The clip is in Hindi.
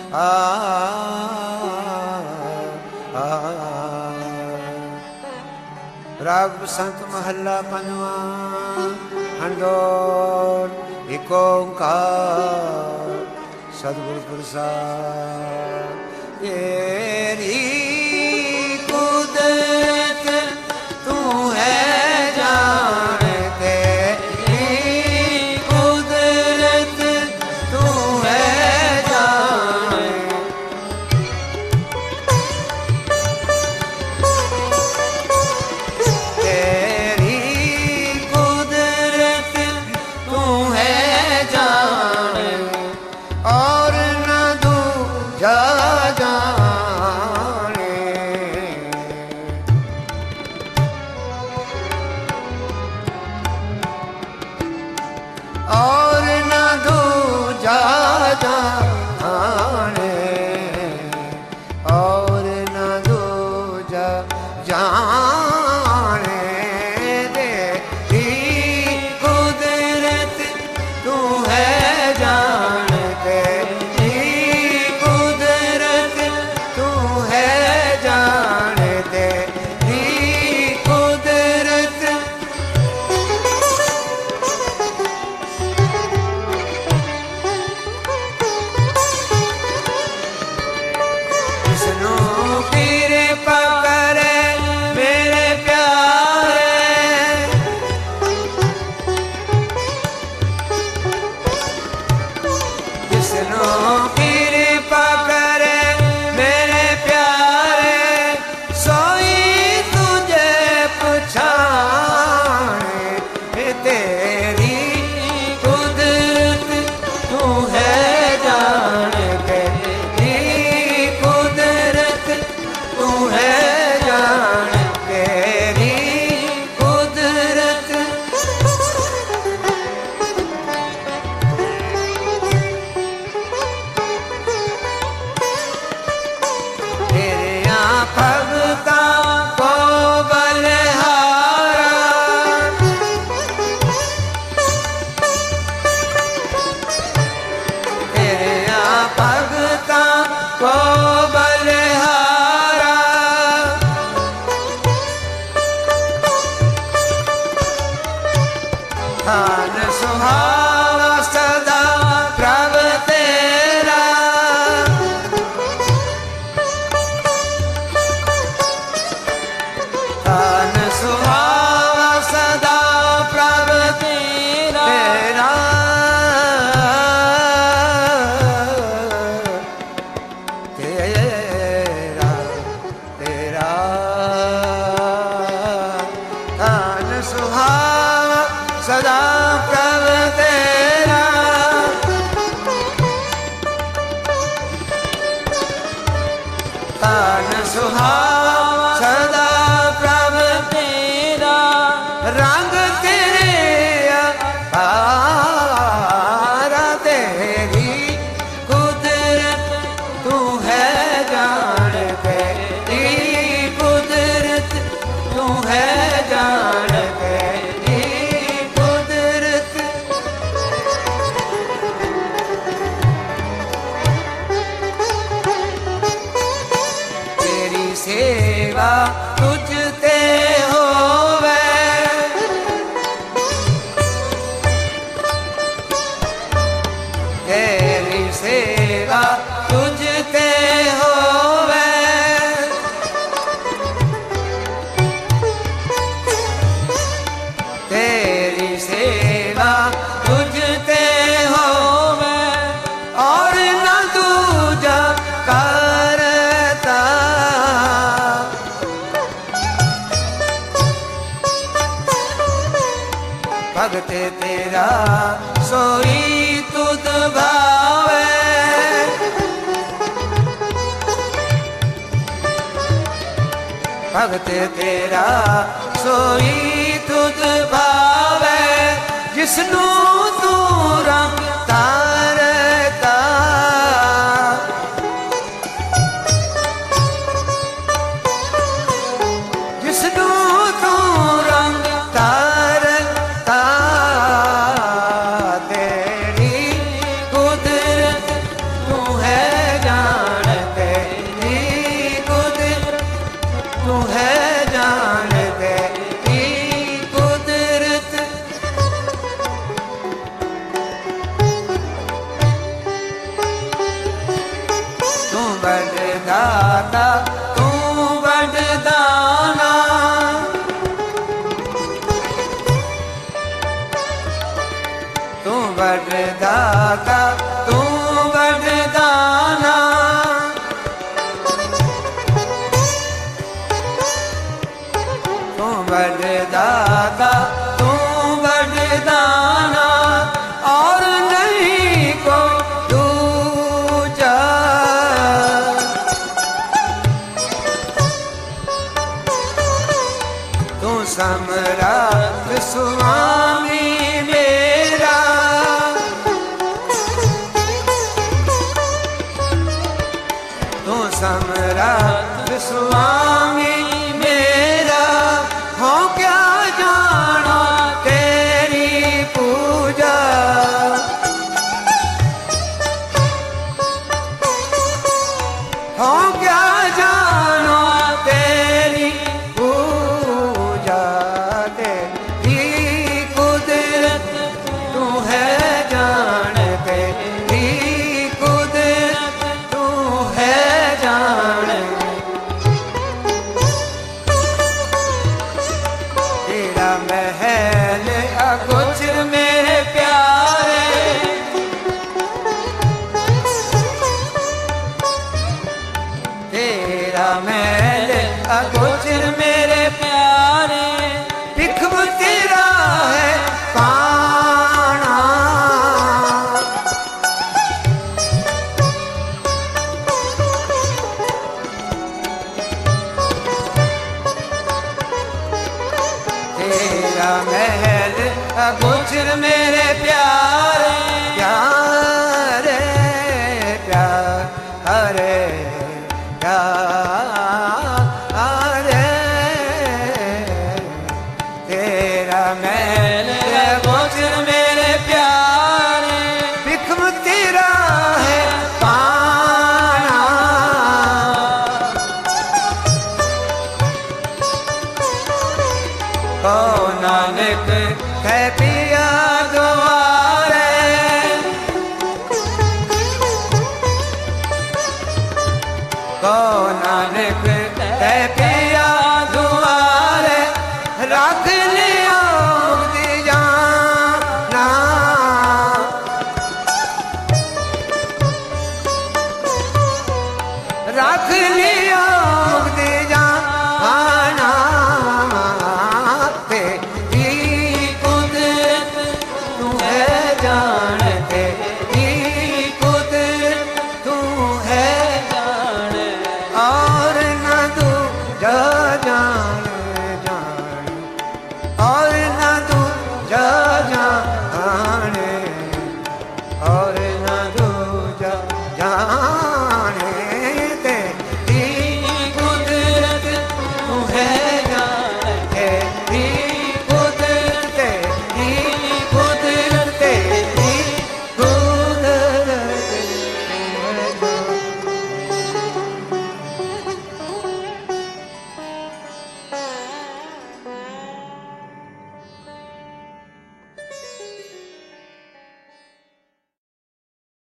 राग बसंत महला पंजवा हंडोल एक ओंकार सतगुरु प्रसाद। तेरी कुदरत तू है जान, तेरी कुदरत तू है जान। तेरी कुदरत तू है जान और न दूजा जाने। और न दूजा जाने, और न दूजा जाने। तेरी कुदरत तू है जान, तेरी कुदरत तू है जान। तेरी कुदरत जिसनू कृपा करे मेरे प्यारे, जिसनू कृपा करे मेरे प्यारे, सोई तुझे पछाने। तेरी कुदरत तू है जान, तेरी कुदरत तू है जान। तेरी कुदरत तेरे भगता को बलिहारा, तेरे भगता को बलिहारा। थान सुहावा सदा प्रभ तेरा, थान सुहावा सदा प्रभ तेरा। तेरा तेरा थान सुहावा सदा प्रभ तेरा। थान सुहावा सदा प्रभ तेरा। रंग तेरे आरा, तेरी कुदरत तू है जान, तेरी कुदरत तू है जान। तेरी कुदरत तेरी सेवा तुझते होवे, तेरी सेवा तुझते होवे। तेरी सेवा तुझते होवे और न दूजा करता। भगत तेरा सोई तुध भावे, भगत तेरा सोई तुध भावे। जिसनू तू रंग तारता, जिसनू तू रंग तारता। तेरी कुदरत तू है जान, दाता तू वरदाना, तू वरदाता तू वरदाना, तू वरदाता तू वरदाना, और नहीं को दूजा। तू सम्राट स्वामी मेरा, तू सम्राट स्वामी मेरा, हो क्या जाना तेरी पूजा। हो क्या जाना तेरी पूजा, तेरी कुदरत तू है जान, तेरी कुदरत तू है जान। तेरा महल अगोचर मेरे प्यारे, तेरा महल अगोचर मेरे प्यारे, बिखम तेरा है पाना। तेरा महल अगोचर मेरे प्यारे, प्यारे प्यारे प्यारे, तेरा महल अगोचर मेरे प्यारे, बिखम तेरा है पाना। ओ नानक है पिया द्वारे, ओ नानक है पिया द्वारे, रख लिया मुक्ति जाना। रख लिया